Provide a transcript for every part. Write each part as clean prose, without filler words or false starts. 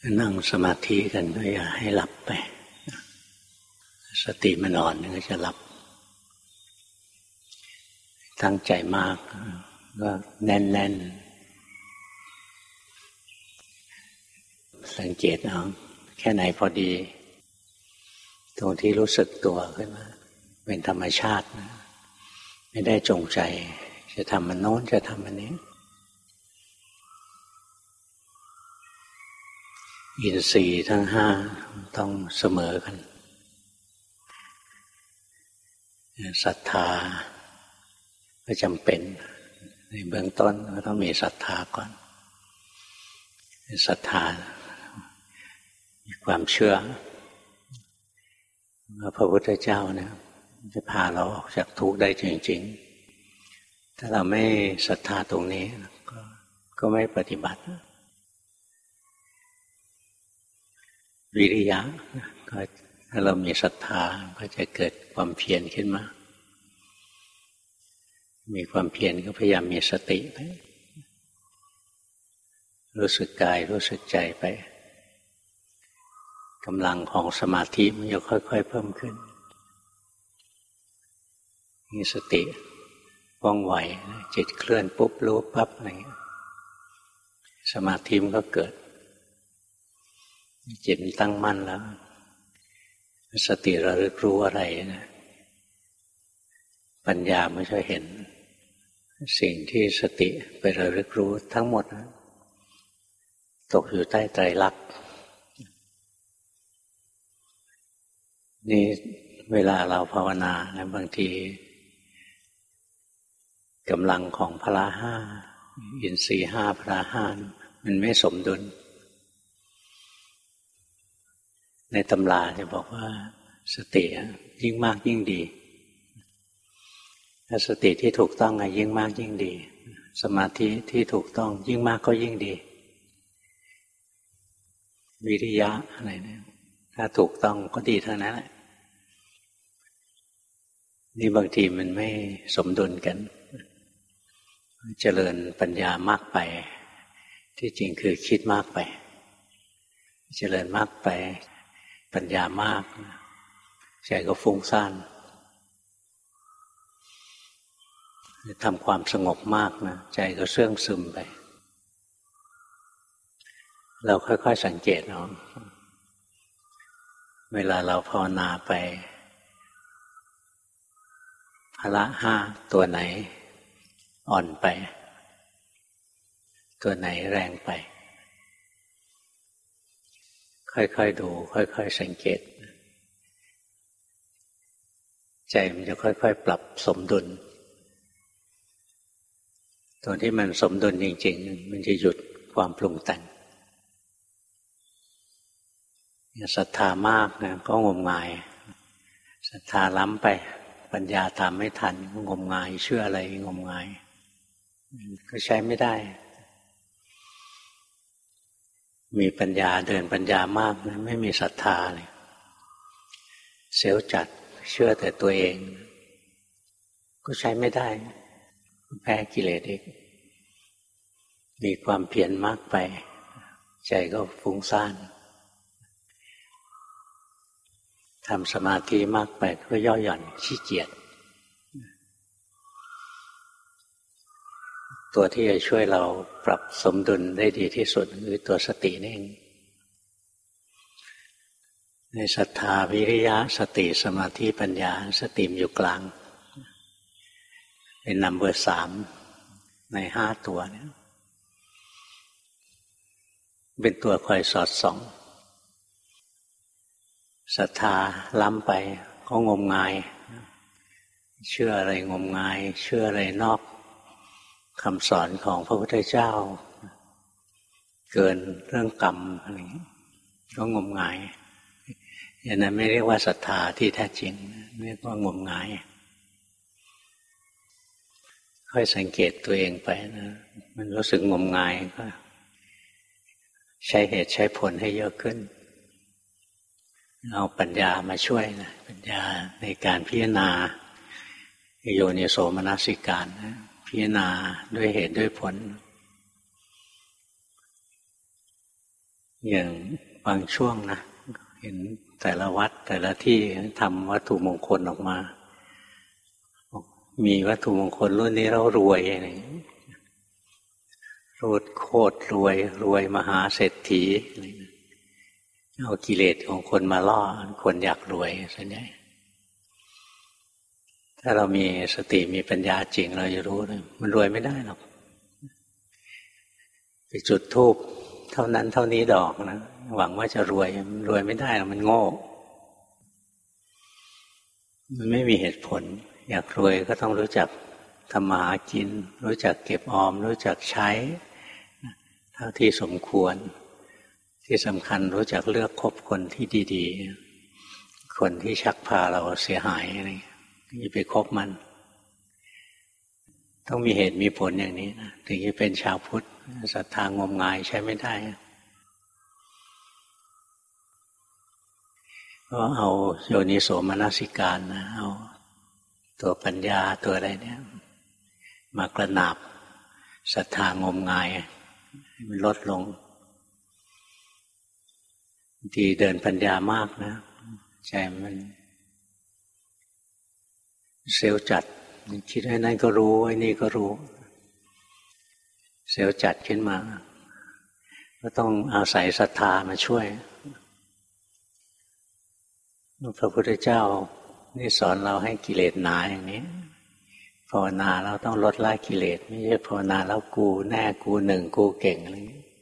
นั่งสมาธิกันก็อย่าให้หลับไปสติมันอ่อนก็จะหลับตั้งใจมากก็แน่นๆสังเกตเอาแค่ไหนพอดีตรงที่รู้สึกตัวขึ้นมาเป็นธรรมชาตินะไม่ได้จงใจจะทำมันโน้นจะทำมันนี้อินทรีย์ทั้งห้าต้องเสมอกันศรัทธาก็จำเป็นในเบื้องต้นก็ต้องมีศรัทธาก่อนศรัทธามีความเชื่อว่าพระพุทธเจ้าเนี่ยจะพาเราออกจากทุกข์ได้จริงๆถ้าเราไม่ศรัทธาตรงนี้ก็ไม่ปฏิบัติวิริยะก็ถ้าเรามีศรัทธาก็จะเกิดความเพียรขึ้นมามีความเพียรก็พยายามมีสติไปรู้สึกกายรู้สึกใจไปกำลังของสมาธิมันจะค่อยๆเพิ่มขึ้นมีสติว่องไวจิตเคลื่อนปุ๊บรู้ปั๊บอะไรอย่างเงี้ยสมาธิมันก็เกิดจิตตั้งมั่นแล้วสติระลึกรู้อะไรนะปัญญาไม่ใช่เห็นสิ่งที่สติไประลึกรู้ทั้งหมดนะตกอยู่ใต้ไตรลักษณ์นี่เวลาเราภาวนานะบางทีกำลังของพละห้าอินทรีย์ห้าพละห้ามันไม่สมดุลในตำราจะบอกว่าสติยิ่งมากยิ่งดีถ้าสติที่ถูกต้องยิ่งมากยิ่งดีสมาธิที่ถูกต้องยิ่งมากก็ยิ่งดีวิริยะอะไรเนี่ยถ้าถูกต้องก็ดีเท่านั้นแหละนี่บางทีมันไม่สมดุลกันเจริญปัญญามากไปที่จริงคือคิดมากไปเจริญมากไปปัญญามากใจก็ฟุ้งซ่านทำความสงบมากนะใจก็เสื่องซึมไปเราค่อยๆสังเกตเอาเวลาเราภาวนาไปพละห้าตัวไหนอ่อนไปตัวไหนแรงไปค่อยๆดูค่อยๆสังเกตใจมันจะค่อยๆปรับสมดุลตอนที่มันสมดุลจริงๆมันจะหยุดความปรุงแต่งศรัทธามากนะก็งมงายศรัทธาล้ำไปปัญญาตามไม่ทันงมงายเชื่ออะไรงมงายก็ใช้ไม่ได้มีปัญญาเดินปัญญามากนะไม่มีศรัทธาเลยเสียวจัดเชื่อแต่ตัวเองก็ใช้ไม่ได้แพ้กิเลสอีกมีความเพียรมากไปใจก็ฟุ้งซ่านทำสมาธิมากไปก็ย่อหย่อนขี้เกียจตัวที่จะช่วยเราปรับสมดุลได้ดีที่สุดคือตัวสตินี่เองในศรัทธาวิริยะสติสมาธิปัญญาสติอยู่กลางเป็นนัมเบอร์3ใน5ตัวเนี่ยเป็นตัวคอยสอดส่องศรัทธาล้ำไปก็งมงายเชื่ออะไรงมงายเชื่ออะไรนอกคำสอนของพระพุทธเจ้าเกินเรื่องกรรมอะไรอย่างนี้ก็งมงายอย่างนั้นไม่เรียกว่าศรัทธาที่แท้จริงเรียกว่างมงายค่อยสังเกตตัวเองไปนะมันรู้สึกงมงายก็ใช้เหตุใช้ผลให้เยอะขึ้นเอาปัญญามาช่วยนะปัญญาในการพิจารณาโยนิโสมนสิการนะพิจารณาด้วยเหตุด้วยผลอย่างบางช่วงนะเห็นแต่ละวัดแต่ละที่ทำวัตถุมงคลออกมามีวัตถุมงคลรุ่นนี้เรารวยอะไรรูดโคตรรวยมหาเศรษฐีเอากิเลสของคนมาล่อคนอยากรวยส่วนใหญ่ถ้าเรามีสติมีปัญญาจริงเราจะรู้เลยมันรวยไม่ได้หรอกไปจุดธูปเท่านั้นเท่านี้ดอกนะหวังว่าจะรวยมันรวยไม่ได้หรอกมันโง่มันไม่มีเหตุผลอยากรวยก็ต้องรู้จักทำมาหากินรู้จักเก็บออมรู้จักใช้เท่าที่สมควรที่สำคัญรู้จักเลือกคบคนที่ดีๆคนที่ชักพาเราเสียหายอะไรอย่าไปคบมันต้องมีเหตุมีผลอย่างนี้นะถึงจะเป็นชาวพุทธศรัทธางมงายใช้ไม่ได้ก็เอาโยนิโสมนสิการนะเอาตัวปัญญาตัวอะไรเนี่ยมากระหนาบศรัทธางมงายให้มันลดลงทีเดินปัญญามากนะใจมันเซลล์จัดคิดไอ้นั่นก็รู้ไอ้นี่ก็รู้เซลล์จัดขึ้นมาก็ต้องอาศัยศรัทธามาช่วยพระพุทธเจ้านี่สอนเราให้กิเลสหนาอย่างนี้ภาวนาเราต้องลดละกิเลสไม่ใช่ภาวนาแล้วกูแน่กูหนึ่งกูเก่งอะไรอย่างนี้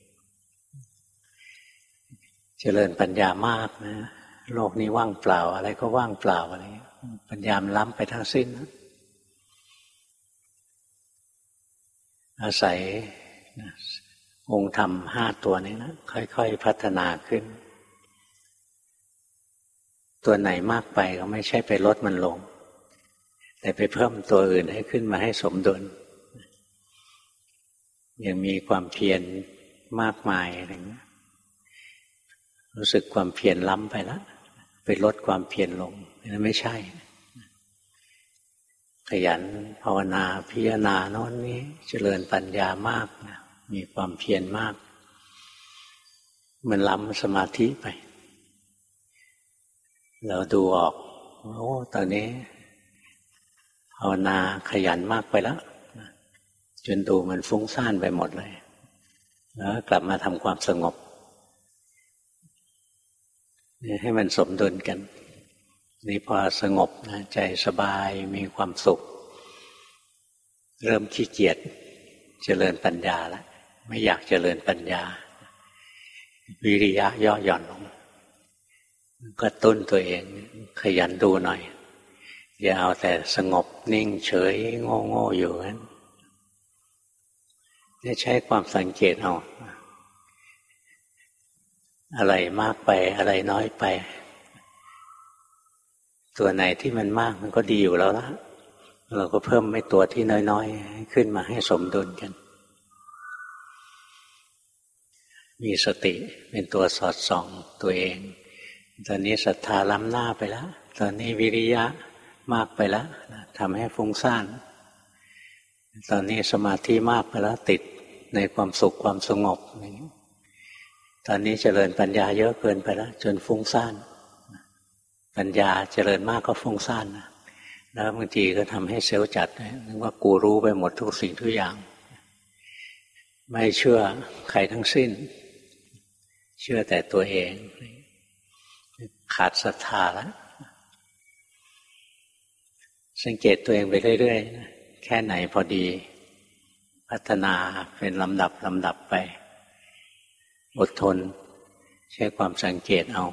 เจริญปัญญามากนะโลกนี้ว่างเปล่าอะไรก็ว่างเปล่าอะไรปัญญามล้ำไปทั้งสิ้นนะอาศัยองค์ธรรม5ตัวนี้นะค่อยๆพัฒนาขึ้นตัวไหนมากไปก็ไม่ใช่ไปลดมันลงแต่ไปเพิ่มตัวอื่นให้ขึ้นมาให้สมดุลยังมีความเพียรมากมายอะไรเงี้ยรู้สึกความเพียรล้ำไปแล้วไปลดความเพียรลงนั่นไม่ใช่ขยันภาวนาพิจารณาโน้นนี้เจริญปัญญามากนะมีความเพียรมากมันล้ำสมาธิไปเราดูออกโอ้ตอนนี้ภาวนาขยันมากไปแล้วจนดูมันฟุ้งซ่านไปหมดเลยแล้วกลับมาทำความสงบนี่ให้มันสมดุลกันนี่พอสงบนะใจสบายมีความสุขเริ่มขี้เกียจเจริญปัญญาแล้วไม่อยากเจริญปัญญาวิริยะย่อหย่อนลงกระตุ้นตัวเองขยันดูหน่อยอย่าเอาแต่สงบนิ่งเฉยโง่อยู่งั้นนี่ใช้ความสังเกตเอาอะไรมากไปอะไรน้อยไปตัวไหนที่มันมากมันก็ดีอยู่แล้วละเราก็เพิ่มไม่ตัวที่น้อยๆขึ้นมาให้สมดุลกันมีสติเป็นตัวสอดส่องตัวเองตอนนี้ศรัทธาล้ำหน้าไปแล้วตอนนี้วิริยะมากไปแล้วทำให้ฟุ้งซ่านตอนนี้สมาธิมากไปแล้วติดในความสุขความสงบตอนนี้เจริญปัญญาเยอะเกินไปแล้วจนฟุ้งซ่านปัญญาเจริญมากก็ฟุ้งซ่านนะแล้วบางทีก็ทำให้เซลล์จัดนึกว่ากูรู้ไปหมดทุกสิ่งทุกอย่างไม่เชื่อใครทั้งสิ้นเชื่อแต่ตัวเองขาดศรัทธาแล้วสังเกตตัวเองไปเรื่อยๆแค่ไหนพอดีพัฒนาเป็นลำดับไปอดทนใช้ความสังเกตเอา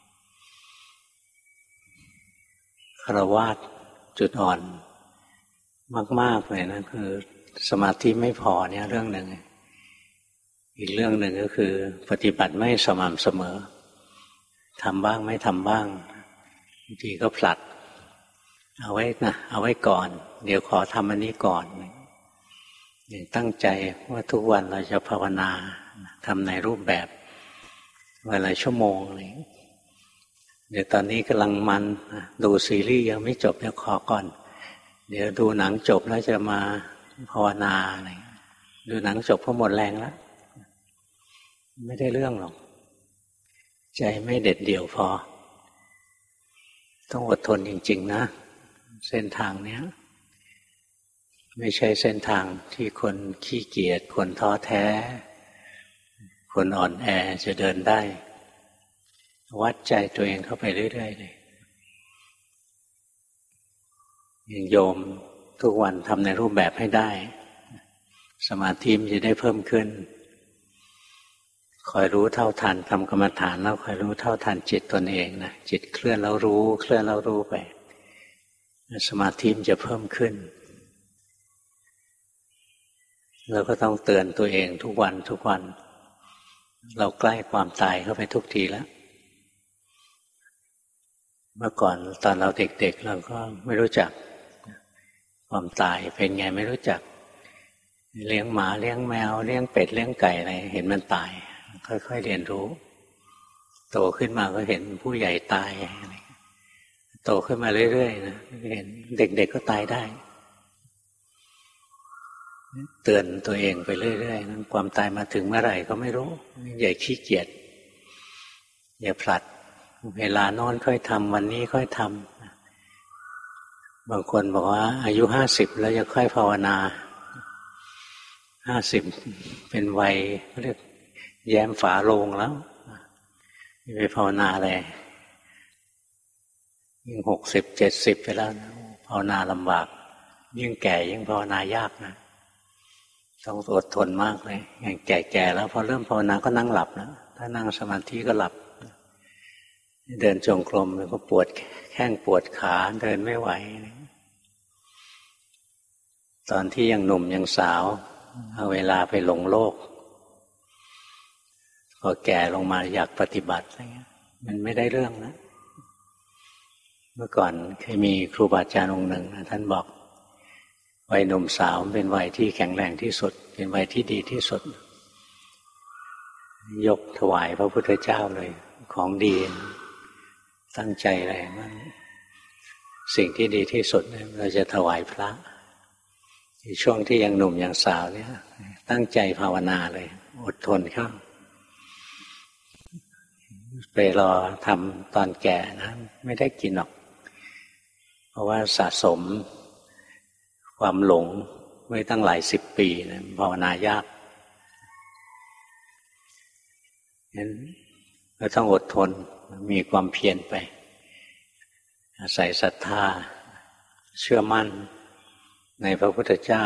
ฆราวาสจุดอ่อนมากๆเลยนะคือสมาธิไม่พอเนี่ยเรื่องหนึ่งอีกเรื่องหนึ่งก็คือปฏิบัติไม่สม่ำเสมอทำบ้างไม่ทำบ้างบางทีก็ผลัดเอาไว้ก่อนเดี๋ยวขอทำอันนี้ก่อนอย่างตั้งใจว่าทุกวันเราจะภาวนาทำในรูปแบบวันละชั่วโมงอะไรเดี๋ยวตอนนี้กำลังมันดูซีรีส์ยังไม่จบเดี๋ยวขอก่อนเดี๋ยวดูหนังจบแล้วจะมาภาวนาอะไรดูหนังจบก็หมดแรงแล้วไม่ได้เรื่องหรอกใจไม่เด็ดเดี่ยวพอต้องอดทนจริงๆนะเส้นทางเนี้ยไม่ใช่เส้นทางที่คนขี้เกียจคนท้อแท้คนอ่อนแอจะเดินได้วัดใจตัวเองเข้าไปเรื่อยๆเลยอย่างโยมทุกวันทำในรูปแบบให้ได้สมาธิมันจะได้เพิ่มขึ้นคอยรู้เท่าทันทำกรรมฐานแล้วคอยรู้เท่าทันจิตตนเองนะจิตเคลื่อนแล้วรู้เคลื่อนแล้วรู้ไปสมาธิมันจะเพิ่มขึ้นเราก็ต้องเตือนตัวเองทุกวันทุกวันเราใกล้ความตายเข้าไปทุกทีแล้วเมื่อก่อนตอนเราเด็กๆเราก็ไม่รู้จักความตายเป็นไงไม่รู้จักเลี้ยงหมาเลี้ยงแมวเลี้ยงเป็ดเลี้ยงไก่อะไรเห็นมันตายค่อยๆเรียนรู้โตขึ้นมาก็เห็นผู้ใหญ่ตายโตขึ้นมาเรื่อยๆนะเห็นเด็กๆก็ตายได้เตือนตัวเองไปเรื่อยๆนั้นความตายมาถึงเมื่อไหร่ก็ไม่รู้อย่าขี้เกียจอย่าผลัดเวลาโน้นค่อยทำวันนี้ค่อยทำบางคนบอกว่าอายุ50แล้วจะค่อยภาวนา50เป็นวัยเรียกแย้มฝาโลงแล้วไปภาวนาอะไรยิ่ง60 70ไปแล้วภาวนาลำบากยิ่งแก่ยิ่งภาวนายากนะต้องอดทนมากเลยอย่างแก่ๆแล้วพอเริ่มภาวนาก็นั่งหลับนะถ้านั่งสมาธิก็หลับเดินจงกรมก็ปวดแข้งปวดขาเดินไม่ไหวตอนที่ยังหนุ่มยังสาวเอาเวลาไปหลงโลกพอแก่ลงมาอยากปฏิบัติอะไรเงี้ยมันไม่ได้เรื่องนะเมื่อก่อนเคยมีครูบาอาจารย์องค์หนึ่งท่านบอกวัยหนุ่มสาวเป็นวัยที่แข็งแรงที่สุดเป็นวัยที่ดีที่สุดยกถวายพระพุทธเจ้าเลยของดีตั้งใจอะไรมันสิ่งที่ดีที่สุดเราจะถวายพระในช่วงที่ยังหนุ่มยังสาวเนี่ยตั้งใจภาวนาเลยอดทนเข้าไปรอทำตอนแก่นะไม่ได้กินหรอกเพราะว่าสะสมความหลงไว้ตั้งหลาย10 ปีนะภาวนายากงั้นก็ต้องอดทนมีความเพียรไปอาศัยศรัทธาเชื่อมั่นในพระพุทธเจ้า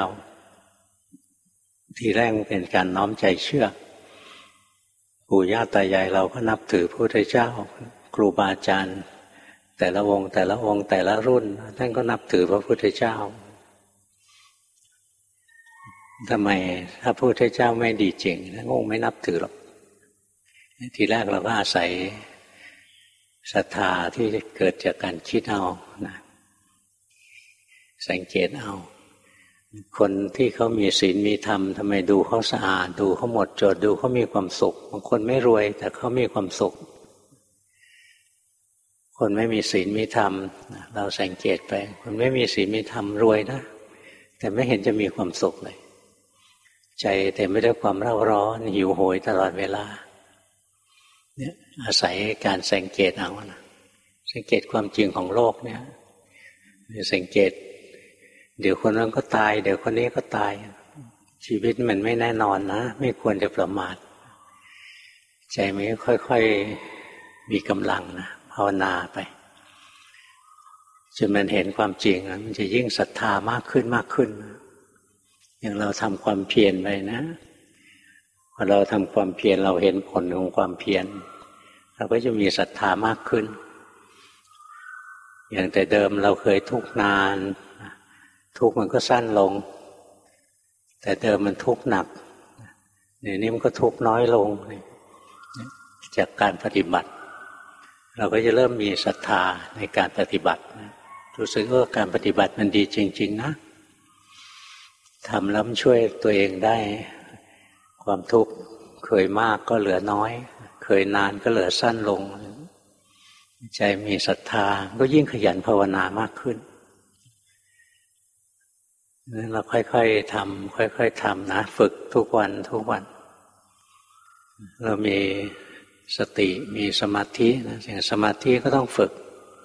ที่แรกเป็นการน้อมใจเชื่อปู่ย่าตายายเราก็นับถือพระพุทธเจ้าครูบาอาจารย์แต่ละองค์แต่ละองค์แต่ละรุ่นท่านก็นับถือพระพุทธเจ้าทำไมถ้าพระพุทธเจ้าไม่ดีจริงท่านคงไม่นับถือหรอกทีแรกเราก็อาศัยศรัทธาที่เกิดจากการคิดเอานะสังเกตเอาคนที่เขามีศีลมีธรรมทำไมดูเขาสะอาดดูเขาหมดจดดูเขามีความสุขบางคนไม่รวยแต่เขามีความสุขคนไม่มีศีลมีธรรมเราสังเกตไปคนไม่มีศีลมีธรรมรวยนะแต่ไม่เห็นจะมีความสุขเลยใจแต่ไม่ได้ความเร่าร้อนหิวโหยตลอดเวลาเนี่ยอาศัยการสังเกตเอานะสังเกตความจริงของโลกเนี่ยสังเกตเดี๋ยวคนนั้นก็ตายเดี๋ยวคนนี้ก็ตายชีวิตมันไม่แน่นอนนะไม่ควรจะประมาทใจมันค่อยๆมีกำลังนะภาวนาไปจนมันเห็นความจริงมันจะยิ่งศรัทธามากขึ้นมากขึ้นอย่างเราทำความเพียรไปนะพอเราทำความเพียรเราเห็นผลของความเพียรเราก็จะมีศรัทธามากขึ้นอย่างแต่เดิมเราเคยทุกข์นานทุกข์มันก็สั้นลงแต่เดิมมันทุกข์หนักเดี๋ยวนี้มันก็ทุกข์น้อยลงจากการปฏิบัติเราก็จะเริ่มมีศรัทธาในการปฏิบัติรู้สึกว่าการปฏิบัติมันดีจริงๆนะทำแล้วมันช่วยตัวเองได้ความทุกข์เคยมากก็เหลือน้อยเคยนานก็เหลือสั้นลงใจมีศรัทธาก็ยิ่งขยันภาวนามากขึ้นนั้นเราค่อยๆทำค่อยๆทำนะฝึกทุกวันทุกวันเรามีสติมีสมาธินะอย่างสมาธิก็ต้องฝึก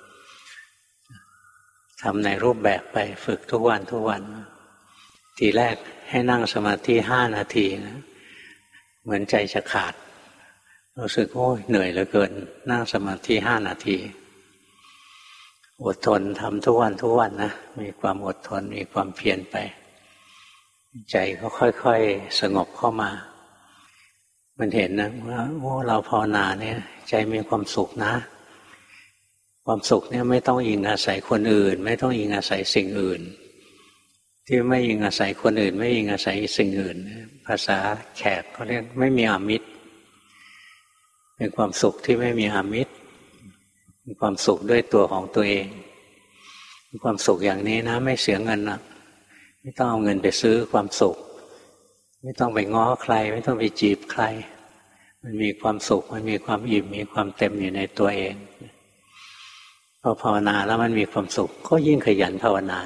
ทำในรูปแบบไปฝึกทุกวันทุกวันทีแรกให้นั่งสมาธิ5 นาทีนะเหมือนใจจะขาดรู้สึกโอ้ยเหนื่อยเหลือเกินนั่งสมาธิ5 นาทีอดทนทำทุกวันทุกวันนะมีความอดทนมีความเพียรไปใจก็ค่อยๆสงบเข้ามามันเห็นนะว่าโอ้เราภาวนาเนี่ยใจมีความสุขนะความสุขเนี่ยไม่ต้องอิงอาศัยคนอื่นไม่ต้องอิงอาศัยสิ่งอื่นที่ไม่อิงอาศัยคนอื่นไม่อิงอาศัยสิ่งอื่นภาษาแขกเขาเรียกไม่มีอามิตรเป็นความสุขที่ไม่มีอามิตรเป็นความสุขด้วยตัวของตัวเองเป็นความสุขอย่างนี้นะไม่เสียเงินนะไม่ต้องเอาเงินไปซื้อความสุขไม่ต้องไปง้อใครไม่ต้องไปจีบใครมันมีความสุขมันมีความอิ่มมีความเต็มอยู่ในตัวเองพอภาวนาแล้วมันมีความสุขก็ยิ่งขยันภาวนา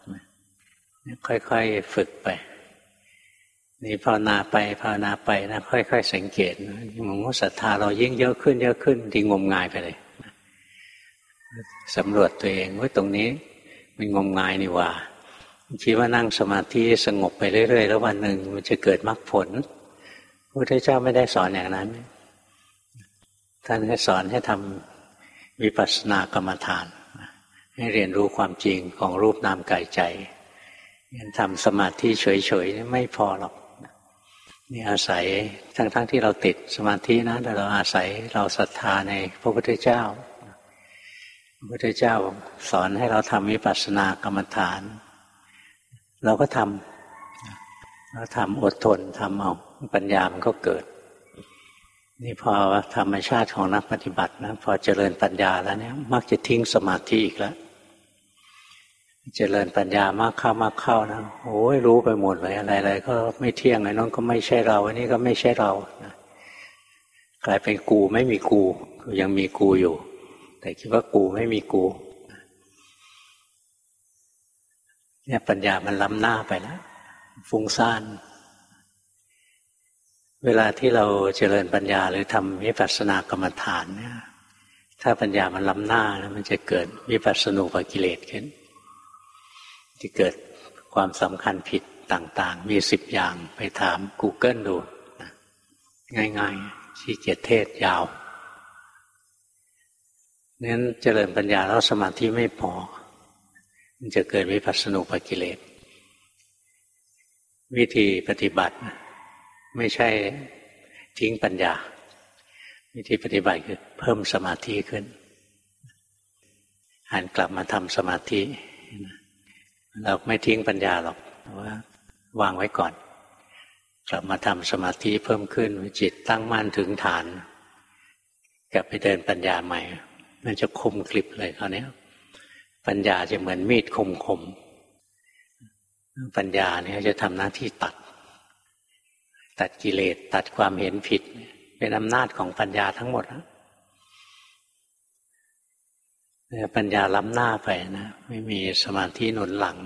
ค่อยๆฝึกไปนี่ภาวนาไปนะค่อยๆสังเกตหมู่ศรัทธาเรายิ่งเยอะขึ้นที่งมงายไปเลยสำรวจตัวเองว่าตรงนี้มันงมงายนี่หว่าคิดว่านั่งสมาธิสงบไปเรื่อยๆแล้ววันหนึ่งมันจะเกิดมรรคผลพระพุทธเจ้าไม่ได้สอนอย่างนั้นท่านให้สอนให้ทำวิปัสสนากรรมฐานให้เรียนรู้ความจริงของรูปนามกายใจทำสมาธิเฉยๆไม่พอหรอกนี่อาศัยทั้งที่เราติดสมาธินะแต่เราอาศัยเราศรัทธาในพระพุทธเจ้าพระพุทธเจ้าสอนให้เราทำวิปัสสนากรรมฐานเราก็ทำอดทนทำเอาปัญญามันก็เกิดนี่พอธรรมชาติของนักปฏิบัตินะพอเจริญปัญญาแล้วเนี่ยมักจะทิ้งสมาธิอีกแล้วเจริญปัญญามากเข้านะโอ้ยรู้ไปหมดเลยอะไรๆก็ไม่เที่ยงไอ้น้องก็ไม่ใช่เราอันนี้ก็ไม่ใช่เรานะกลายเป็นกูไม่มีกูยังมีกูอยู่แต่คิดว่ากูไม่มีกูเนี่ยปัญญามันล้ำหน้าไปแล้วฟุ้งซ่านเวลาที่เราเจริญปัญญาหรือทำวิปัสสนากรรมฐานเนี่ยถ้าปัญญามันล้ำหน้านะมันจะเกิดวิปัสสนูปกิเลสขึ้นที่เกิดความสำคัญผิดต่างๆมี10 อย่างไปถาม Google ดูนะง่ายๆขี้เกียจเทศยาวนั้นเจริญปัญญาแล้วสมาธิไม่พอมันจะเกิดวิปัสสนูปกิเลสวิธีปฏิบัติไม่ใช่ทิ้งปัญญาวิธีปฏิบัติคือเพิ่มสมาธิขึ้นหันกลับมาทำสมาธิเราไม่ทิ้งปัญญาหรอกแต่ว่าวางไว้ก่อนกลับมาทำสมาธิเพิ่มขึ้นจิตตั้งมั่นถึงฐานกลับไปเดินปัญญาใหม่มันจะคมกริบเลยคราวนี้ปัญญาจะเหมือนมีดคมปัญญาเนี่ยจะทำหน้าที่ตัดกิเลสตัดความเห็นผิดเป็นอำนาจของปัญญาทั้งหมดนะปัญญาล้ำหน้าไปนะไม่มีสมาธิหนุนหลัง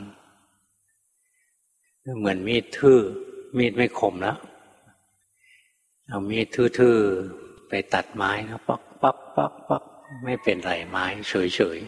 เหมือนมีดทื่อมีดไม่คมแล้วเอามีดทื่อๆไปตัดไม้นะปักไม่เป็นไรไม้เฉย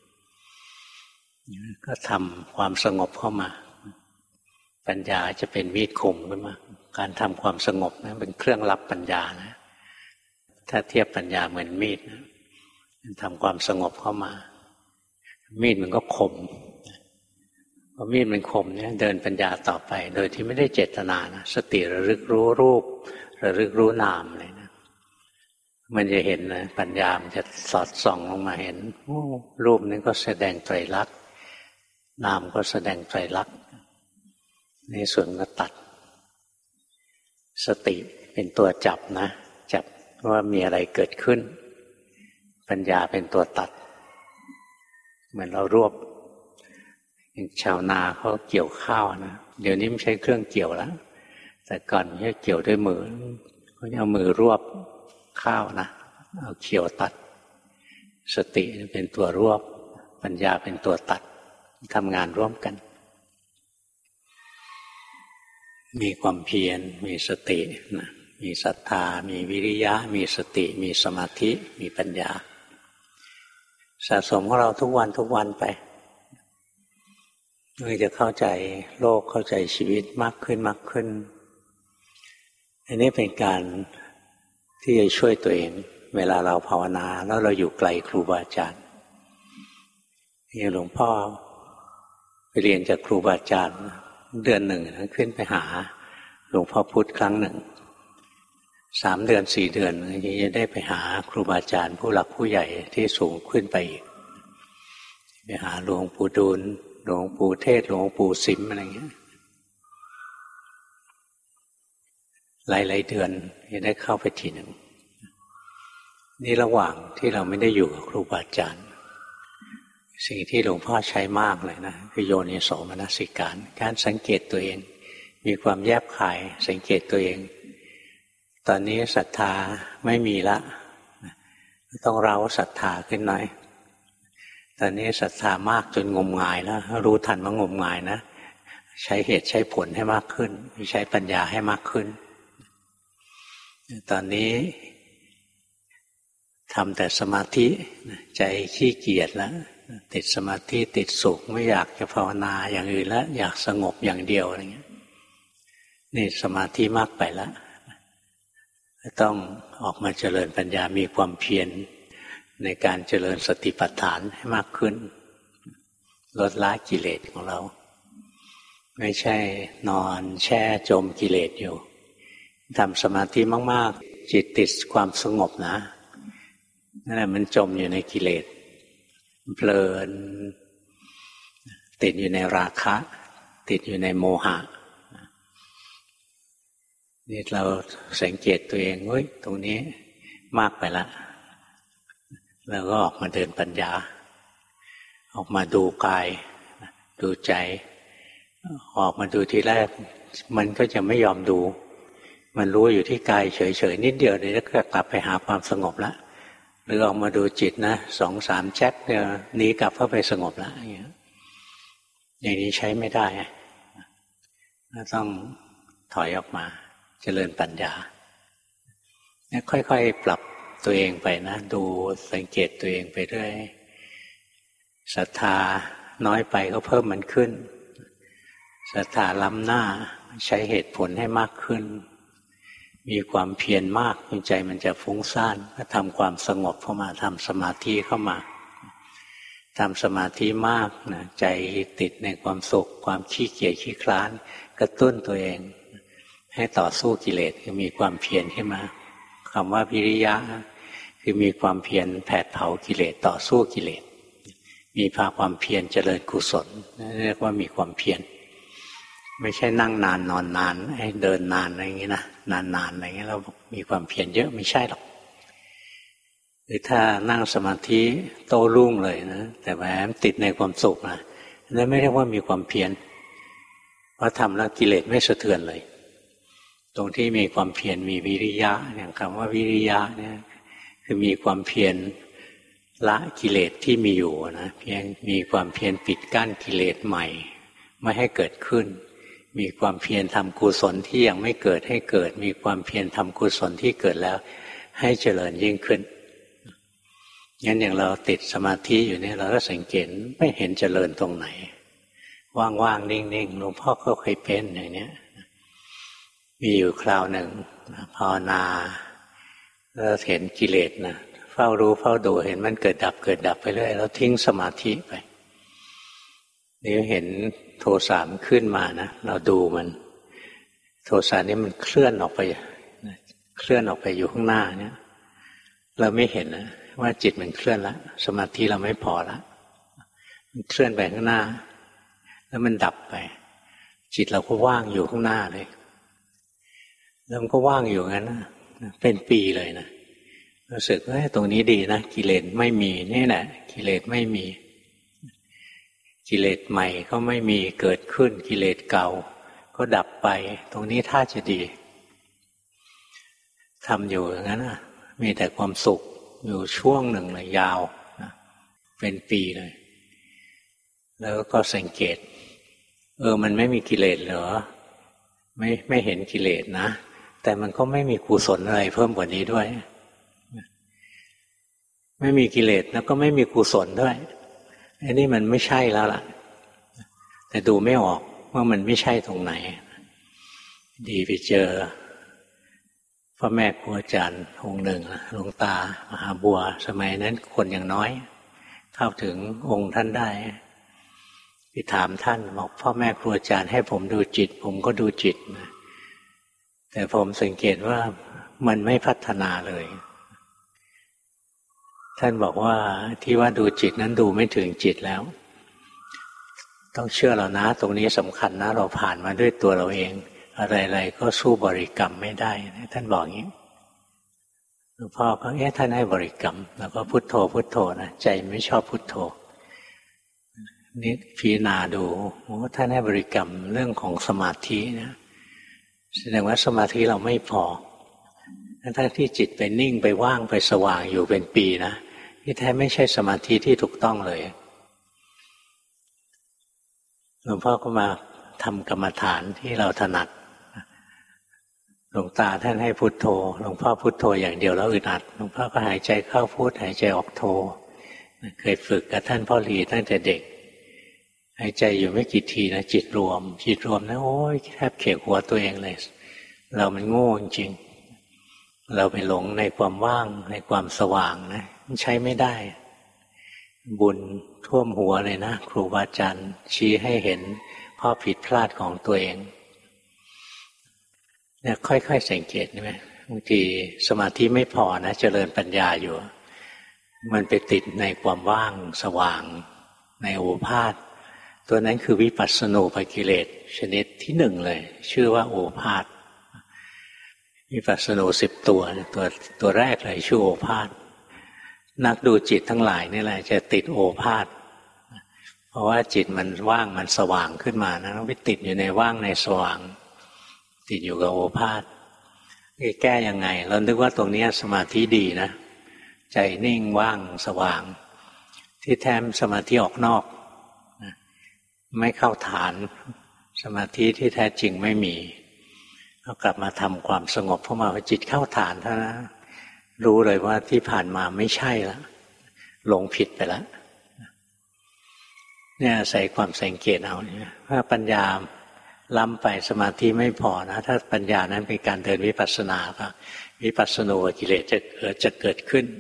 ๆก็ทำความสงบเข้ามาปัญญาจะเป็นมีดคมขึ้นมาการทำความสงบนะเป็นเครื่องรับปัญญานะถ้าเทียบปัญญาเหมือนมีดนะทำความสงบเข้ามามีดมันก็คมพอมีดมันคมเนี่ยเดินปัญญาต่อไปโดยที่ไม่ได้เจตนานะสติระลึกรู้รูประลึกรู้นามเลยนะมันจะเห็นนะปัญญามันจะสอดส่องลงมาเห็นรูปนี้ก็แสดงไตรลักษณ์นามก็แสดงไตรลักษณ์ในส่วนก็ตัดสติเป็นตัวจับนะจับว่ามีอะไรเกิดขึ้นปัญญาเป็นตัวตัดเหมือนเรารวบอย่างชาวนาเขาเกี่ยวข้าวนะเดี๋ยวนี้ไม่ใช้เครื่องเกี่ยวแล้วแต่ก่อนเขาเกี่ยวด้วยมือเขาเอามือรวบข้าวนะเอาเขี่ยวตัดสติเป็นตัวรวบปัญญาเป็นตัวตัดทำงานร่วมกันมีความเพียรมีสตินะมีศรัทธามีวิริยะมีสติมีสมาธิมีปัญญาสะสมของเราทุกวันไปเพื่อจะเข้าใจโลกเข้าใจชีวิตมากขึ้นอันนี้เป็นการที่จะช่วยตัวเองเวลาเราภาวนาแล้วเราอยู่ไกลครูบาอาจารย์อย่างหลวงพ่อไปเรียนจากครูบาอาจารย์เดือนหนึ่งขึ้นไปหาหลวงพ่อพุธครั้งหนึ่ง3 เดือน 4 เดือนจะได้ไปหาครูบาอาจารย์ผู้หลักผู้ใหญ่ที่สูงขึ้นไปอีกไปหาหลวงปู่ดูลหลวงปู่เทศหลวงปู่สิมอะไรเงี้ยหลายเดือนจะได้เข้าไปทีหนึ่งนี่ระหว่างที่เราไม่ได้อยู่กับครูบาอาจารย์สิ่งที่หลวงพ่อใช้มากเลยนะคือโยนิโสมนสิการการสังเกตตัวเองมีความแยบคายสังเกตตัวเองตอนนี้ศรัทธาไม่มีละต้องเร้าศรัทธาขึ้นหน่อยตอนนี้ศรัทธามากจนงมงายแล้วรู้ทันว่างมงายนะใช้เหตุใช้ผลให้มากขึ้นใช้ปัญญาให้มากขึ้นตอนนี้ทำแต่สมาธิใจขี้เกียจแล้วติดสมาธิติดสุขไม่อยากจะภาวนาอย่างอื่นแล้วอยากสงบอย่างเดียวอะไรเงี้ยนี่สมาธิมากไปแล้วต้องออกมาเจริญปัญญามีความเพียรในการเจริญสติปัฏฐานให้มากขึ้นลดละกิเลสของเราไม่ใช่นอนแช่จมกิเลสอยู่ทำสมาธิมากๆจิตติดความสงบนะนั่นแหละมันจมอยู่ในกิเลสเพลินติดอยู่ในราคะติดอยู่ในโมหะนี่เราสังเกตตัวเองเฮ้ยตรงนี้มากไปละแล้วก็ออกมาเดินปัญญาออกมาดูกายดูใจออกมาดูทีแรกมันก็จะไม่ยอมดูมันรู้อยู่ที่กายเฉยๆนิดเดียวเดี๋ยวก็กลับไปหาความสงบละหรือออกมาดูจิตนะ2-3แจ๊กเนี่ยหนีกลับเข้าไปสงบละอย่างนี้ใช้ไม่ได้ต้องถอยออกมาเจริญปัญญาค่อยๆปรับตัวเองไปนะดูสังเกตตัวเองไปเรื่อยศรัทธาน้อยไปก็เพิ่มมันขึ้นศรัทธาล้ำหน้าใช้เหตุผลให้มากขึ้นมีความเพียรมากใจมันจะฟุ้งซ่านก็ทำความสงบเข้ามาทำสมาธิเข้ามาทำสมาธิมากนะใจติดในความสุขความขี้เกียจขี้คลานกระตุ้นตัวเองให้ต่อสู้กิเลสคือมีความเพียรขึ้นมาคำว่าวิริยะคือมีความเพียรแผดเผากิเลสต่อสู้กิเลสมีความเพียรเจริญกุศลเรียกว่ามีความเพียรไม่ใช่นั่งนานนอนนานให้เดินนานอะไรอย่างนี้นะนานๆอะไรอย่างนี้เรามีความเพียรเยอะไม่ใช่หรอกหรือถ้านั่งสมาธิโต้รุ่งเลยนะแต่แหมติดในความสุขนะนั่นไม่เรียกว่ามีความเพียรเพราะทำแล้วกิเลสไม่สะเทือนเลยตรงที่มีความเพียรมีวิริยะอย่างคำว่าวิริยะเนี่ยคือมีความเพียรละกิเลสที่มีอยู่นะเพียงมีความเพียรปิดกั้นกิเลสใหม่ไม่ให้เกิดขึ้นมีความเพียรทำกุศลที่ยังไม่เกิดให้เกิดมีความเพียรทำกุศลที่เกิดแล้วให้เจริญยิ่งขึ้นงั้นอย่างเราติดสมาธิอยู่เนี่ยเราก็สังเกตไม่เห็นเจริญตรงไหนว่างๆนิ่งๆหลวงพ่อก็เคยเป็นอย่างเนี้ยมีอยู่คราวหนึ่งภาวนาแล้วเห็นกิเลสนะเฝ้ารู้เฝ้าดูเห็นมันเกิดดับไปเรื่อยแล้วทิ้งสมาธิไปนี่เห็นโทสะมันขึ้นมานะเราดูมันโทสะนี่มันเคลื่อนออกไปอยู่ข้างหน้าเนี่ยเราไม่เห็นนะว่าจิตมันเคลื่อนละสมาธิเราไม่พอละมันเคลื่อนไปข้างหน้าแล้วมันดับไปจิตเราก็ว่างอยู่ข้างหน้าเลยแล้วมันก็ว่างอยู่งั้นนะเป็นปีเลยนะรู้สึกว่าตรงนี้ดีนะกิเลสไม่มีนี่แหละกิเลสไม่มีกิเลสใหม่ก็ไม่มีเกิดขึ้นกิเลสเก่าก็ดับไปตรงนี้ท่าจะดีทำอยู่อย่างนั้นนะมีแต่ความสุขอยู่ช่วงหนึ่งเลยยาวนะเป็นปีเลยแล้วก็สังเกตมันไม่มีกิเลสเหรอไม่เห็นกิเลสนะแต่มันก็ไม่มีกุศลอะไรเพิ่มกว่านี้ด้วยไม่มีกิเลสแล้วก็ไม่มีกุศลด้วยอันนี้มันไม่ใช่แล้วล่ะแต่ดูไม่ออกว่ามันไม่ใช่ตรงไหนดีไปเจอพ่อแม่ครูอาจารย์องค์หนึ่งหลวงตามหาบัวสมัยนั้นคนอย่างน้อยเข้าถึงองค์ท่านได้ไปถามท่านบอกพ่อแม่ครูอาจารย์ให้ผมดูจิตผมก็ดูจิตแต่ผมสังเกตว่ามันไม่พัฒนาเลยท่านบอกว่าที่ว่าดูจิตนั้นดูไม่ถึงจิตแล้วต้องเชื่อเรานะตรงนี้สำคัญนะเราผ่านมาด้วยตัวเราเองอะไรๆก็สู้บริกรรมไม่ได้ท่านบอกอย่างนี้หลวงพ่อก็ท่านให้บริกรรมแล้วก็พุทโธพุทโธนะใจไม่ชอบพุทโธนี่พิจารณาดูว่าท่านให้บริกรรมเรื่องของสมาธินะแสดงว่าสมาธิเราไม่พอทั้งที่จิตไปนิ่งไปว่างไปสว่างอยู่เป็นปีนะที่แท้ไม่ใช่สมาธิที่ถูกต้องเลยหลวงพ่อก็มาทำกรรมฐานที่เราถนัดหลวงตาท่านให้พุทโธหลวงพ่อพุทโธอย่างเดียวแล้วอึดอัดหลวงพ่อก็หายใจเข้าพุทหายใจออกโธเคยฝึกกับท่านพ่อหลีตั้งแต่เด็กหายใจอยู่ไม่กี่ทีนะจิตรวมนะโอ้ยแทบเขกหัวตัวเองเลยเรามันโง่จริงเราไปหลงในความว่างในความสว่างนะมันใช้ไม่ได้บุญท่วมหัวเลยนะครูบาอาจารย์ชี้ให้เห็นข้อผิดพลาดของตัวเองเนี่ยค่อยๆสังเกตใช่ไหมบางทีสมาธิไม่พอนะเจริญปัญญาอยู่มันไปติดในความว่างสว่างในโอภาสตัวนั้นคือวิปัสสนูปกิเลสชนิดที่หนึ่งเลยชื่อว่าโอภาสวิปัสสนู10ตัวแรกเลยชื่อโอภาสนักดูจิตทั้งหลายนี่แหละจะติดโอภาสเพราะว่าจิตมันว่างมันสว่างขึ้นมานะไปติดอยู่ในว่างในสว่างติดอยู่กับโอภาสแก้ยังไงเรานึกว่าตรงนี้สมาธิดีนะใจนิ่งว่างสว่างที่แท้สมาธิออกนอกไม่เข้าฐานสมาธิที่แท้จริงไม่มีก็กลับมาทำความสงบเพราะมาจิตเข้าฐานเท่านั้นรู้เลยว่าที่ผ่านมาไม่ใช่แล้วหลงผิดไปแล้วเนี่ยใส่ความสังเกตเอาถ้าปัญญาล้ำไปสมาธิไม่พอนะถ้าปัญญานั้นเป็นการเดินวิปัสสนาก็วิปัสสนูกิเลสจะเกิดขึ้น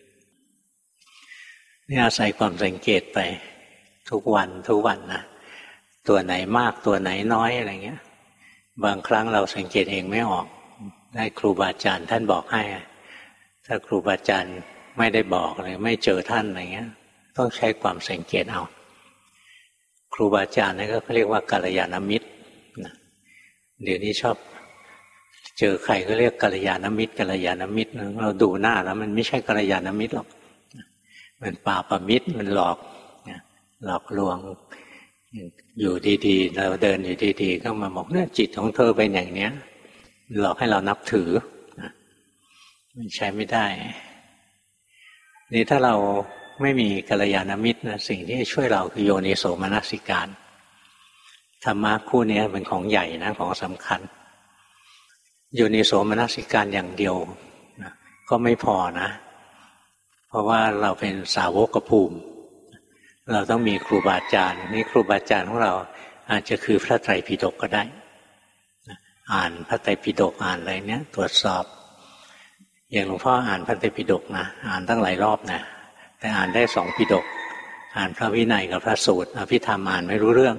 นี่อาศัยความสังเกตไปทุกวันนะตัวไหนมากตัวไหนน้อยอะไรเงี้ยบางครั้งเราสังเกตเองไม่ออกได้ครูบาอาจารย์ท่านบอกให้ถ้าครูบาอาจารย์ไม่ได้บอกเลยไม่เจอท่านอะไรเงี้ยต้องใช้ความสังเกตเอาครูบาอาจารย์นี่ก็เรียกว่ากัลยาณมิตรเดี๋ยวนี้ชอบเจอใครก็เรียกกัลยาณมิตรเราดูหน้าแล้วมันไม่ใช่กัลยาณมิตรหรอกมันปาปมิตรมันหลอกลวงอยู่ดีๆเราเดินอยู่ดีๆก็มาบอกเนี่ยจิตของเธอเป็นอย่างเนี้ยหลอกให้เรานับถือมันใช้ไม่ได้นี่ถ้าเราไม่มีกัลยาณมิตรนะสิ่งที่ช่วยเราคือโยนิโสมนสิการธรรมะคู่นี้เป็นของใหญ่นะของสำคัญโยนิโสมนสิการอย่างเดียวนะก็ไม่พอนะเพราะว่าเราเป็นสาวกภูมิเราต้องมีครูบาอาจารย์นี่ครูบาอาจารย์ของเราอาจจะคือพระไตรปิฎกก็ได้อ่านพระไตรปิฎกอ่านอะไรเนี้ยตรวจสอบอย่างหลวงพ่ออ่านพระไตรปิฎกนะอ่านตั้งหลายรอบนะแต่อ่านได้2ปิฎกอ่านพระวินัยกับพระสูตรอภิธรรมอ่านไม่รู้เรื่อง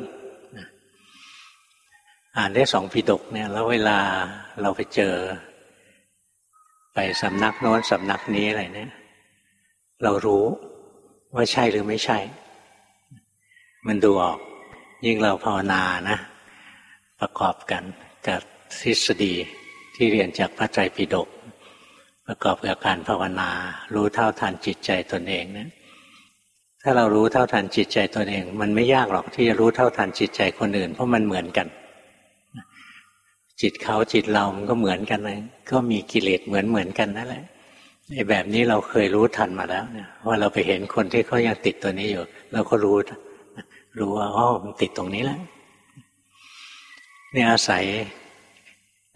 อ่านได้2ปิฎกเนี่ยแล้วเวลาเราไปเจอไปสำนักโน้นสำนักนี้อะไรเนี่ยเรารู้ว่าใช่หรือไม่ใช่มันดูออกยิ่งเราภาวนานะประกอบกันกับทฤษฎีที่เรียนจากพระไตรปิฎกประกอบกับการภาวนารู้เท่าทันจิตใจตนเองนะถ้าเรารู้เท่าทันจิตใจตนเองมันไม่ยากหรอกที่จะรู้เท่าทันจิตใจคนอื่นเพราะมันเหมือนกันจิตเขาจิตเรามันก็เหมือนกันเลยก็มีกิเลสเหมือนกันนั่นแหละไอ้แบบนี้เราเคยรู้ทันมาแล้วเนี่ยว่าเราไปเห็นคนที่เขายังติดตัวนี้อยู่เราก็รู้ว่าอ๋อมันติดตรงนี้แหละนี่อาศัย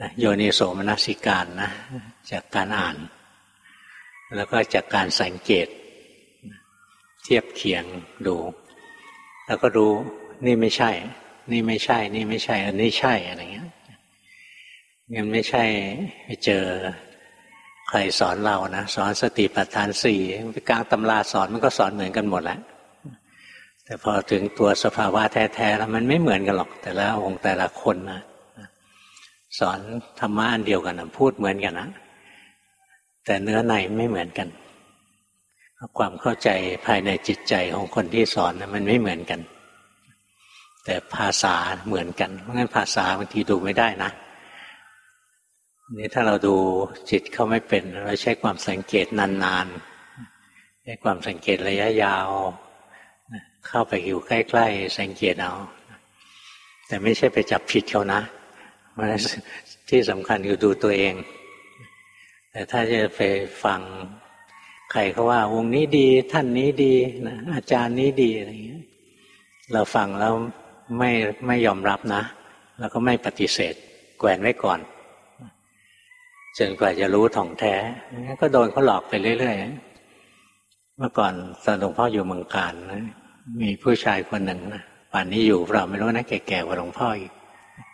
โยนิโสมนสิการนะจากการอ่านแล้วก็จากการสังเกตเทียบเคียงดูแล้วก็รู้นี่ไม่ใช่นี่ไม่ใช่นี่ไม่ใช่อันนี้ใช่อะไรเงี้ยงั้นไม่ใช่ไปเจอใครสอนเรานะสอนสติปัฏฐานสี่ไปกลางตำราสอนมันก็สอนเหมือนกันหมดแหละแต่พอถึงตัวสภาวะแท้ๆแล้วมันไม่เหมือนกันหรอกแต่ละองค์แต่ละคนนะสอนธรรมะอันเดียวกันนะพูดเหมือนกันนะแต่เนื้อในไม่เหมือนกันความเข้าใจภายในจิตใจของคนที่สอนนะมันไม่เหมือนกันแต่ภาษาเหมือนกันเพราะงั้นภาษาบางทีดูไม่ได้นะนี่ถ้าเราดูจิตเขาไม่เป็นเราใช้ความสังเกตนานๆใช้ความสังเกตระยะยาวเข้าไปอยู่ใกล้ๆสังเกตเอาแต่ไม่ใช่ไปจับผิดเขานะที่สำคัญคือดูตัวเองแต่ถ้าจะไปฟังใครเขาว่าวงนี้ดีท่านนี้ดีนะอาจารย์นี้ดีอะไรอย่างเงี้ยเราฟังแล้วไม่ยอมรับนะแล้วก็ไม่ปฏิเสธแกว่งไว้ก่อนจนกว่าจะรู้ถ่องแท้ก็โดนเขาหลอกไปเรื่อยๆเมื่อก่อนตอนหลวงพ่ออยู่เมืองกาญนะมีผู้ชายคนหนึ่งนะป่านนี้อยู่เราไม่รู้นะแก่ๆกว่าหลวงพ่ออีก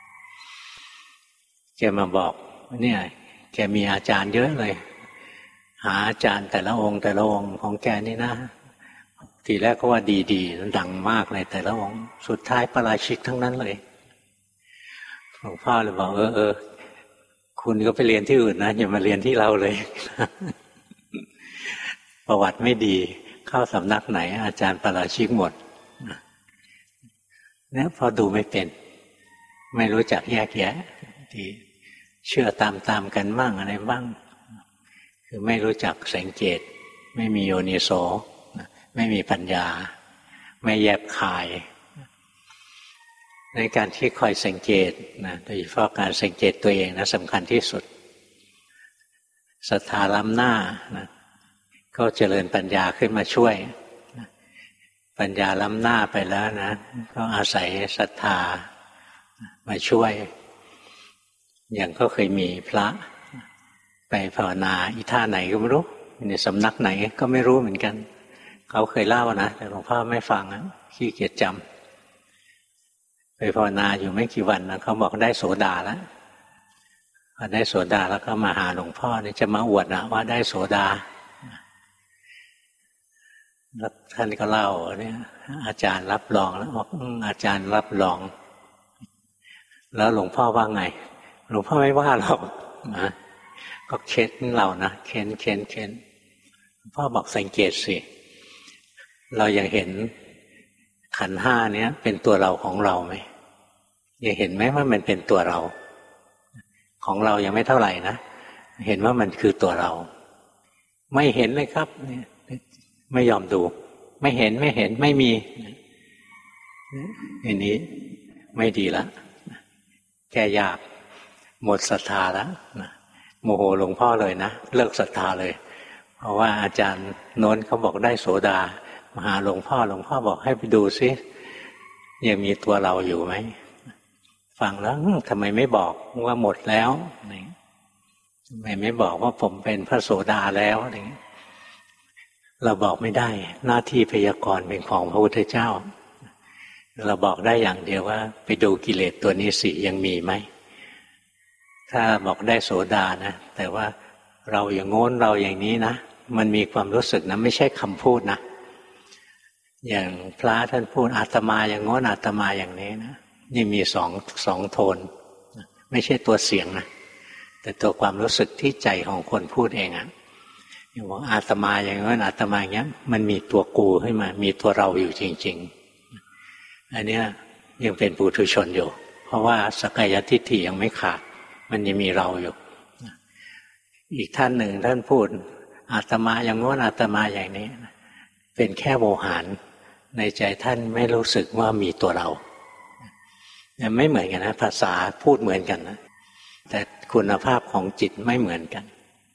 แกมาบอกเนี่ยแกมีอาจารย์เยอะเลยหาอาจารย์แต่ละองค์ของแกนี่นะทีแรกก็ว่าดีๆดังมากเลยแต่ละองค์สุดท้ายปาราชิกทั้งนั้นเลยหลวงพ่อเลยบอกคุณก็ไปเรียนที่อื่นนะอย่ามาเรียนที่เราเลย ประวัติไม่ดีเข้าสำนักไหนอาจารย์ปาราชิกหมดเนี่ยพอดูไม่เป็นไม่รู้จักแยกแยะที่เชื่อตามกันบ้างอะไรบ้างคือไม่รู้จักสังเกตไม่มีโยนิโสไม่มีปัญญาไม่แยบคายในการที่คอยสังเกตนะโดยเฉพาะการสังเกตตัวเองนะสำคัญที่สุดศรัทธาล้ำหน้านะก็เจริญปัญญาขึ้นมาช่วยปัญญาล้ำหน้าไปแล้วนะก็อาศัยศรัทธามาช่วยอย่างก็เคยมีพระไปภาวนาอีท่าไหนก็ไม่รู้ในสำนักไหนก็ไม่รู้เหมือนกันเขาเคยเล่านะแต่หลวงพ่อไม่ฟังนะขี้เกียจจำไปภาวนาอยู่ไม่กี่วันนะเขาบอกได้โสดาแล้วพอได้โสดาแล้วก็มาหาหลวงพ่อนี่จะมาอวดนะว่าได้โสดาแล้วท่านก็เล่าเนี่ยอาจารย์รับรองแล้วบอกอาจารย์รับรองแล้วหลวงพ่อว่าไงหลวงพ่อไม่ว่าหรอกนะก็เค้นเรานะเค้นหลวงพ่อบอกสังเกตสิเรายังเห็นขันธ์ห้านี้เป็นตัวเราของเราไหมยังเห็นไหมว่ามันเป็นตัวเราของเรายังไม่เท่าไหร่นะเห็นว่ามันคือตัวเราไม่เห็นเลยครับไม่ยอมดูไม่เห็นไม่มีอันนี้ไม่ดีละแก้ยากหมดศรัทธาแล้วโมโหหลวงพ่อเลยนะเลิกศรัทธาเลยเพราะว่าอาจารย์โน้นเขาบอกได้โสดามาหาหลวงพ่อบอกให้ไปดูซิยังมีตัวเราอยู่ไหมฟังแล้วทำไมไม่บอกว่าหมดแล้วทำไมไม่บอกว่าผมเป็นพระโสดาแล้วอะไรเงี้ยเราบอกไม่ได้หน้าที่พยากรณ์เป็นของพระพุทธเจ้าเราบอกได้อย่างเดียวว่าไปดูกิเลสตัวนี้สิยังมีไหมถ้าบอกได้โสดานะแต่ว่าเราอย่างโน้นเราอย่างนี้นะมันมีความรู้สึกนะไม่ใช่คำพูดนะอย่างพระท่านพูดอาตมาอย่างโน้นอาตมาอย่างนี้นะนี่มีสองโทนไม่ใช่ตัวเสียงนะแต่ตัวความรู้สึกที่ใจของคนพูดเองอะอย่างว่าอาตมาอย่างนั้นอาตมาอย่างนี้มันมีตัวกูขึ้นมามีตัวเราอยู่จริงๆอันนี้ยังเป็นปุถุชนอยู่เพราะว่าสักกายทิฏฐิยังไม่ขาดมันยังมีเราอยู่อีกท่านหนึ่งท่านพูดอาตมาอย่างโน้นอาตมาอย่างนี้เป็นแค่โวหารในใจท่านไม่รู้สึกว่ามีตัวเราไม่เหมือนกันนะภาษาพูดเหมือนกันนะแต่คุณภาพของจิตไม่เหมือนกัน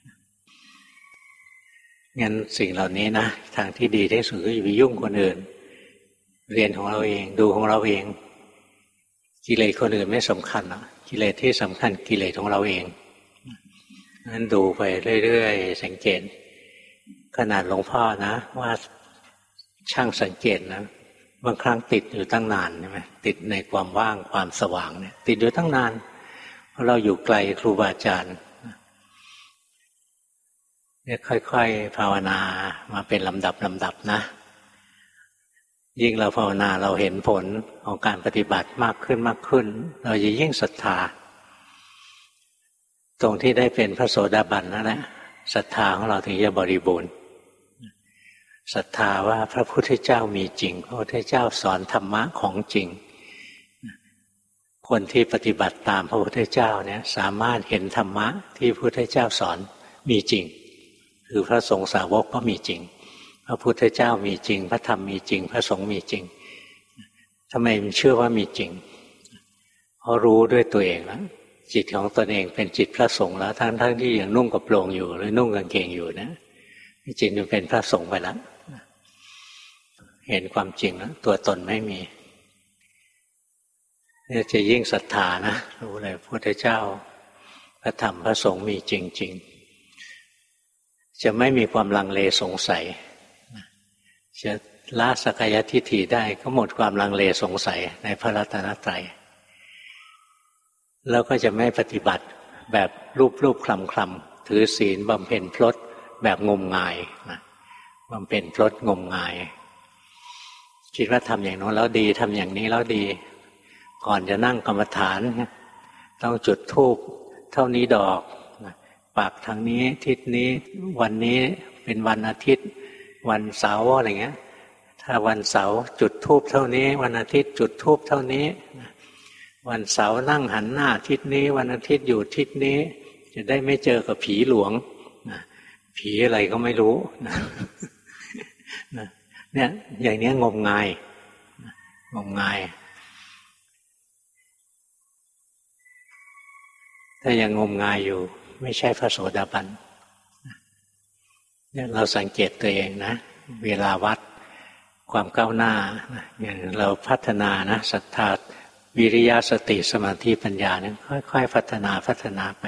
งั้นสิ่งเหล่านี้นะทางที่ดีที่สุดก็อย่าไปยุ่งคนอื่นเรียนของเราเองดูของเราเองกิเลสคนอื่นไม่สำคัญหรอกกิเลสที่สำคัญกิเลสของเราเองนั้นดูไปเรื่อยๆสังเกตขนาดหลวงพ่อนะว่าช่างสังเกตนะบางครั้งติดอยู่ตั้งนานใช่ไหมติดในความว่างความสว่างเนี่ยติดอยู่ตั้งนานเพราะเราอยู่ไกลครูบาอาจารย์เนี่ยค่อยๆภาวนามาเป็นลำดับนะยิ่งเราภาวนาเราเห็นผลของการปฏิบัติมากขึ้นเราจะยิ่งศรัทธาตรงที่ได้เป็นพระโสดาบันนั่นแหละศรัทธาของเราถึงจะบริบูรณ์ศรัทธาว่าพระพุทธเจ้ามีจริงพระพุทธเจ้าสอนธรรมะของจริงคนที่ปฏิบัติตามพระพุทธเจ้าเนี่ยสามารถเห็นธรรมะที่พระพุทธเจ้าสอนมีจริงคือพระสงฆ์สาวกก็มีจริงพระพุทธเจ้ามีจริงพระธรรมมีจริงพระสงฆ์มีจริงทำไมมันเชื่อว่ามีจริงเพราะรู้ด้วยตัวเองแล้วจิตของตนเองเป็นจิตพระสงฆ์แล้วทั้งที่ยังนุ่งกระโปรงอยู่หรือนุ่งกางเกงอยู่นะจิตมันเป็นพระสงฆ์ไปแล้วเห็นความจริงแล้วตัวตนไม่มีนี่จะยิ่งศรัทธานะรู้เลยพระพุทธเจ้าพระธรรมพระสงฆ์มีจริงๆจะไม่มีความลังเลสงสัยจะละสักกายทิฏฐิได้ก็หมดความลังเลสงสัยในพระรัตนตรัยแล้วก็จะไม่ปฏิบัติแบบรูปคลำถือศีลบำเพ็ญพรตแบบงมงายนะบำเพ็ญพรตงมงายคิดว่าทำอย่างโน้นแล้วดีทำอย่างนี้แล้วดีก่อนจะนั่งกรรมฐานต้องจุดธูปเท่านี้ดอกปักทางนี้ทิศนี้วันนี้เป็นวันอาทิตย์วันเสาร์อะไรเงี้ยถ้าวันเสาร์จุดธูปเท่านี้วันอาทิตย์จุดธูปเท่านี้วันเสาร์นั่งหันหน้าทิศนี้วันอาทิตย์อยู่ทิศนี้จะได้ไม่เจอกับผีหลวงผีอะไรก็ไม่รู้เนี่ยอย่างนี้งมงายถ้ายังงมงายอยู่ไม่ใช่พระโสดาบันเนี่ยเราสังเกตตัวเองนะเวลาวัดความก้าวหน้าอย่างเราพัฒนานะศรัทธาวิริยะสติสมาธิปัญญาเนี่ยค่อยๆพัฒนาไป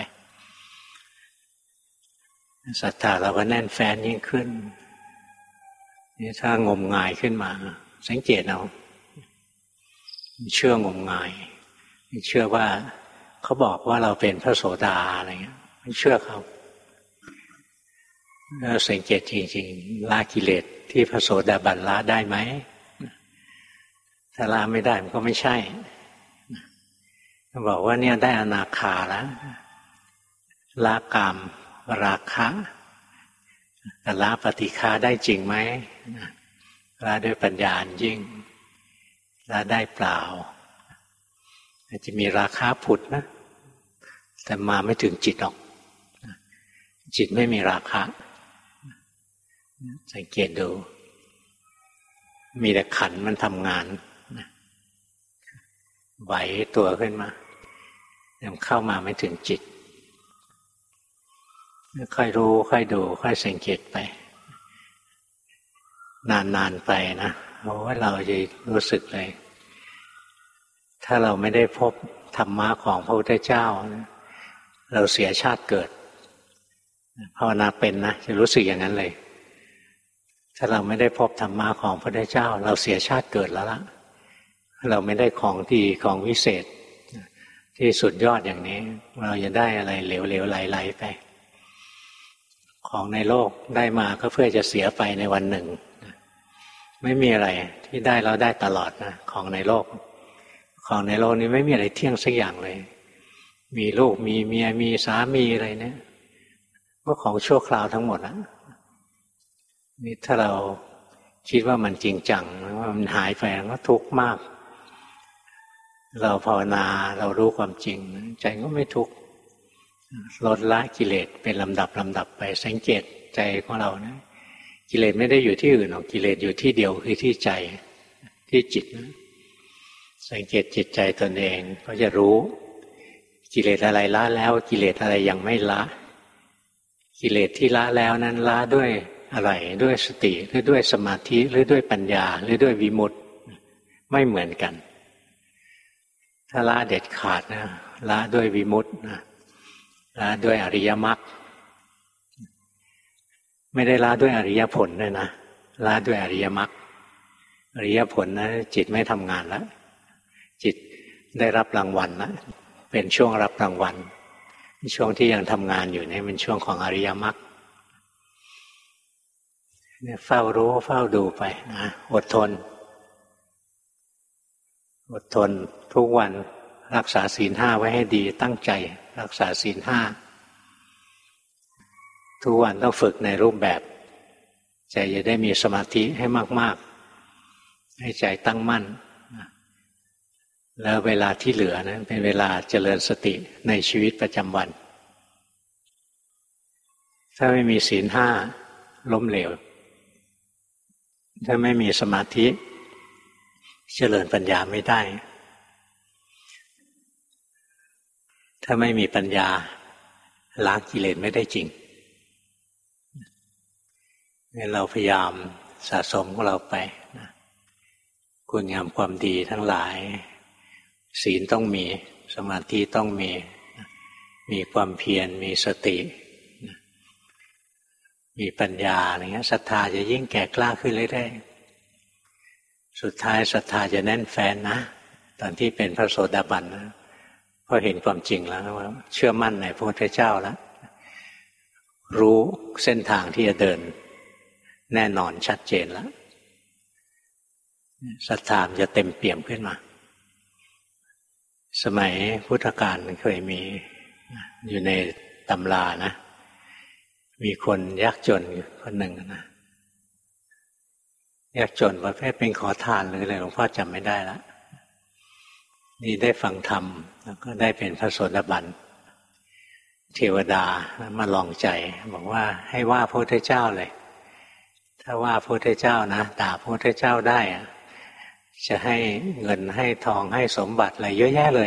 ศรัทธาเราก็แน่นแฟ้นยิ่งขึ้นนี่ถ้างมงายขึ้นมาสังเกตเอาเชื่องมงายเชื่อว่าเขาบอกว่าเราเป็นพระโสดาอะไรเงี้ยไม่เชื่อเขาแล้วสังเกตจริงๆละกิเลสที่พระโสดาบันละได้ไหมถ้าละไม่ได้มันก็ไม่ใช่บอกว่าเนี่ยได้อนาคาแล้วละกามราคะแต่ละปฏิฆาได้จริงไหมละด้วยปัญญายิ่งละได้เปล่าอาจจะมีราคะผุดนะแต่มาไม่ถึงจิตหรอกจิตไม่มีราคะสังเกตดูมีแต่ขันธ์มันทำงานไหวตัวขึ้นมายังเข้ามาไม่ถึงจิตค่อยรู้ค่อยดูค่อยสังเกตไปนานๆไปนะเพราะว่าเราจะรู้สึกเลยถ้าเราไม่ได้พบธรรมะของพระพุทธเจ้าเราเสียชาติเกิดภาวนาเป็นนะจะรู้สึกอย่างนั้นเลยถ้าเราไม่ได้พบธรรมะของพระพุทธเจ้าเราเสียชาติเกิดแล้วล่ะเราไม่ได้ของดีของวิเศษที่สุดยอดอย่างนี้เราจะได้อะไรเหลวๆไหลๆไปของในโลกได้มาก็เพื่อจะเสียไปในวันหนึ่งไม่มีอะไรที่ได้เราได้ตลอดนะของในโลกนี้ไม่มีอะไรเที่ยงสักอย่างเลยมีลูกมีเมียมีสามีอะไรเนี่ยก็ของชั่วคราวทั้งหมดนะนี่ถ้าเราคิดว่ามันจริงจังว่ามันหายไปก็ทุกข์มากเราภาวนาเรารู้ความจริงใจก็ไม่ทุกข์ลดละกิเลสเป็นลำดับไปสังเกตใจของเรานะกิเลสไม่ได้อยู่ที่อื่นหรอกกิเลสอยู่ที่เดียวคือที่ใจที่จิตนะสังเกตจิตใจตนเองก็จะรู้กิเลสอะไรละแล้วกิเลสอะไรยังไม่ละกิเลสที่ละแล้วนั้นละด้วยอะไรด้วยสติหรือด้วยสมาธิหรือด้วยปัญญาหรือด้วยวิมุตติไม่เหมือนกันถ้าละเด็ดขาดนะละด้วยวิมุตติละด้วยอริยมรรคไม่ได้ละด้วยอริยผลด้วยนะละด้วยอริยมรรคอริยผลนะจิตไม่ทำงานแล้วจิตได้รับรางวัลแล้วเป็นช่วงรับรางวัลช่วงที่ยังทำงานอยู่นี่เป็นช่วงของอริยมรรคเนี่ยเฝ้ารู้เฝ้าดูไปนะอดทนทุกวันรักษาศีลห้าไว้ให้ดีตั้งใจรักษาศีลห้าทุกวันต้องฝึกในรูปแบบใจจะได้มีสมาธิให้มากๆให้ใจตั้งมั่นแล้วเวลาที่เหลือนะเป็นเวลาเจริญสติในชีวิตประจำวันถ้าไม่มีศีลห้าล้มเหลวถ้าไม่มีสมาธิเจริญปัญญาไม่ได้ถ้าไม่มีปัญญาล้างกิเลสไม่ได้จริงเราพยายามสะสมของเราไปนะคุณงามความดีทั้งหลายศีลต้องมีสมาธิต้องมีความเพียรมีสติมีปัญญาอะไรเงี้ยศรัทธาจะยิ่งแก่กล้าขึ้นเรื่อยๆสุดท้ายศรัทธาจะแน่นแฟ้นนะตอนที่เป็นพระโสดาบันนะพอเห็นความจริงแล้วว่าเชื่อมั่นในพระพุทธเจ้าแล้วรู้เส้นทางที่จะเดินแน่นอนชัดเจนแล้วศรัทธาจะเต็มเปี่ยมขึ้นมาสมัยพุทธกาลเคยมีอยู่ในตำรานะมีคนยากจนคนหนึ่งนะยากจนประเภทเป็นขอทานหรืออะไรหลวงพ่อจำไม่ได้ละนี่ได้ฟังธรรมแล้วก็ได้เป็นพระโสดาบันเทวดามาลองใจบอกว่าให้ว่าพระพุทธเจ้าเลยถ้าว่าพระพุทธเจ้านะด่าพระพุทธเจ้าได้จะให้เงินให้ทองให้สมบัติอะไรเยอะแยะเลย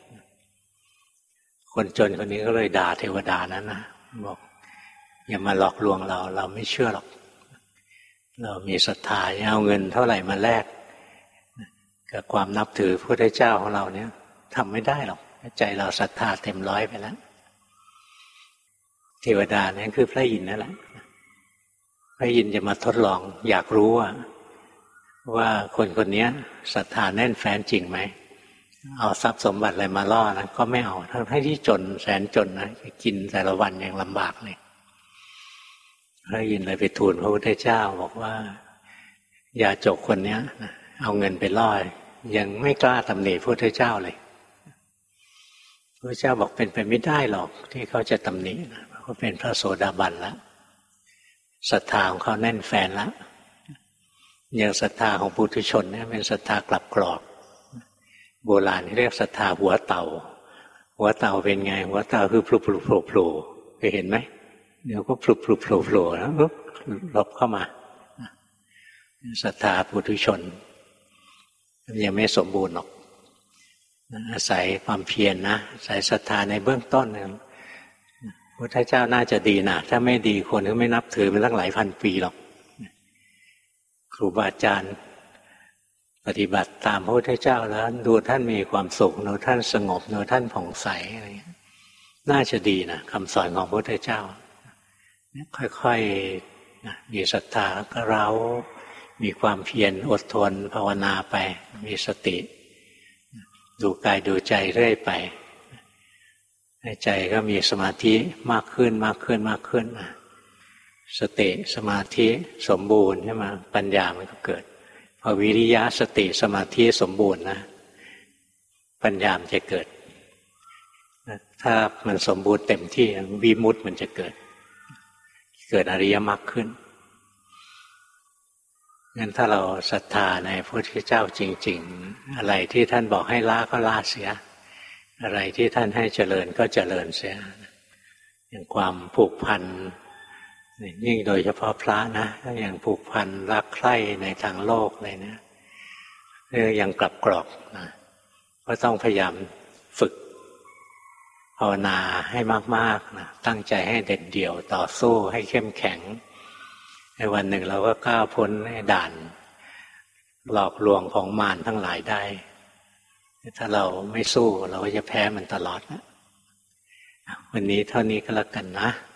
คนจนคนนี้ก็เลยด่าเทวดานั้นนะบอกอย่ามาหลอกลวงเราไม่เชื่อหรอกเรามีศรัทธาเอาเงินเท่าไหร่มาแลกกับความนับถือพระพุทธเจ้าของเราเนี่ยทำไม่ได้หรอกใจเราศรัทธาเต็มร้อยไปแล้วเทวดาเนี่ยคือพระอินทร์นั่นแหละพระอินทร์จะมาทดลองอยากรู้ว่าคนคนนี้ศรัทธาแน่นแฟ้นจริงไหมเอาทรัพย์สมบัติอะไรมาล่อนะก็ไม่เอาทั้งที่จนแสนจนนะกินแต่ละวันยังลำบากเลยพระอินทร์เลยไปทูลพระพุทธเจ้าบอกว่าอย่าจกคนนี้นะเอาเงินไปล่อยังไม่กล้าตำหนิพระพุทธเจ้าเลยพระเจ้าบอกเป็นไปไม่ได้หรอกที่เขาจะตำหนินะเขาเป็นพระโสดาบันแล้วศรัทธาของเขาแน่นแฟ้นแล้วอย่างศรัทธาของปุถุชนเนี่ยเป็นศรัทธากลับกรอกโบราณเรียกศรัทธาหัวเต่าเป็นไงหัวเต่าคือพลุเคยเห็นไหมเดี๋ยวก็พลุแล้วหลบเข้ามาศรัทธาปุถุชนยังไม่สมบูรณ์หรอกอาศัยความเพียรนะอาศัยศรัทธาในเบื้องต้นพระพุทธเจ้าน่าจะดีนะถ้าไม่ดีคนก็ไม่นับถือมันตั้งหลายพันปีหรอกครูบาอาจารย์ปฏิบัติตามพระพุทธเจ้าแล้วดูท่านมีความสุขดูท่านสงบดูท่านผ่องใสอะไรน่าจะดีนะคำสอนของพระพุทธเจ้าค่อยๆมีศรัทธาแล้วก็เรามีความเพียรอดทนภาวนาไปมีสติดูกายดูใจเรื่อยไปใจก็มีสมาธิมากขึ้นสติสมาธิสมบูรณ์ใช่ไหมปัญญามันก็เกิดพอวิริยะสติสมาธิสมบูรณ์นะปัญญามันจะเกิดถ้ามันสมบูรณ์เต็มที่วิมุตติมันจะเกิดอริยมรรคขึ้นงั้นถ้าเราศรัทธาในพระพุทธเจ้าจริงๆอะไรที่ท่านบอกให้ละก็ละเสียอะไรที่ท่านให้เจริญก็เจริญเสียอย่างความผูกพันยิ่งโดยเฉพาะพระนะอย่างผูกพันรักใคร่ในทางโลกเลยนะยังกลับกรอกนะก็ต้องพยายามฝึกภาวนาให้มากๆนะตั้งใจให้เด็ดเดี่ยวต่อสู้ให้เข้มแข็งในวันหนึ่งเราก็ก้าวพ้นด่านหลอกลวงของมารทั้งหลายได้ถ้าเราไม่สู้เราก็จะแพ้มันตลอดนะวันนี้เท่านี้ก็แล้วกันนะ